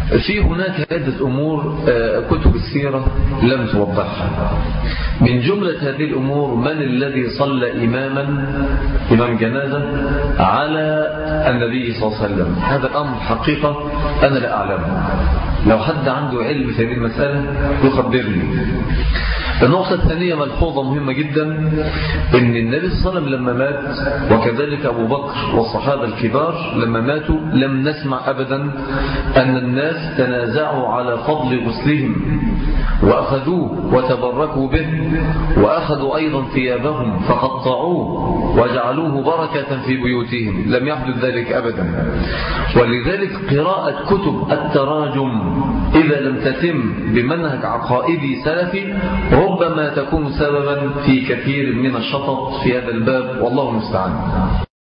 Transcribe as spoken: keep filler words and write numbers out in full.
في هناك عدة أمور كتب السيرة لم توضحها. من جملة هذه الأمور من الذي صلى إماما إمام جنازة على النبي صلى الله عليه وسلم. هذا الأمر حقيقة أنا لا أعلمه، لو حد عنده علم في هذه المسألة يخبرني. النقطة الثانية ملحوظة مهمة جدا، ان النبي صلى الله عليه وسلم لما مات وكذلك أبو بكر والصحابة الكبار لما ماتوا لم نسمع أبدا أن الناس تنازعوا على فضل غسلهم وأخذوه وتبركوا به، وأخذوا أيضا ثيابهم فقطعوه وجعلوه بركة في بيوتهم، لم يحدث ذلك أبدا. ولذلك قراءة كتب التراجم إذا لم تتم بمنهج عقائدي سلفي ربما تكون سببا في كثير من الشطط في هذا الباب، والله المستعان.